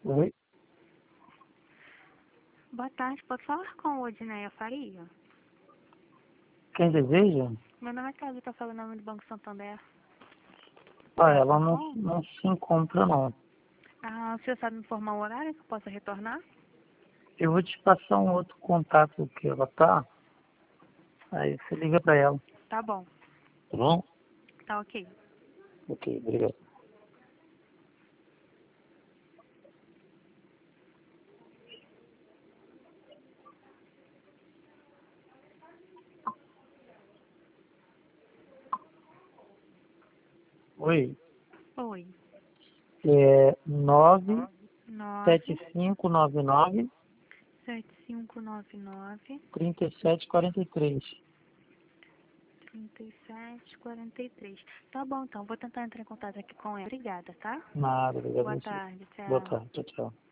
Oi, Boa tarde, pode falar com o Odineia Faria? quem deseja? Meu nome é Thalita, falando em nome do Banco Santander. Ela não, Bom, não se encontra, não. o senhor sabe me informar o horário que eu possa retornar? Eu vou te passar um outro contato que ela tá, aí você liga pra ela, Tá bom, tá bom? tá ok. Ok, obrigado. Oi, Oi, é 9 97599 7599 3743. 3743. Tá bom, então, vou tentar entrar em contato aqui com ela. Obrigada, tá? Nada, obrigado a Boa você. tarde, Boa tchau. tarde, tchau, tchau.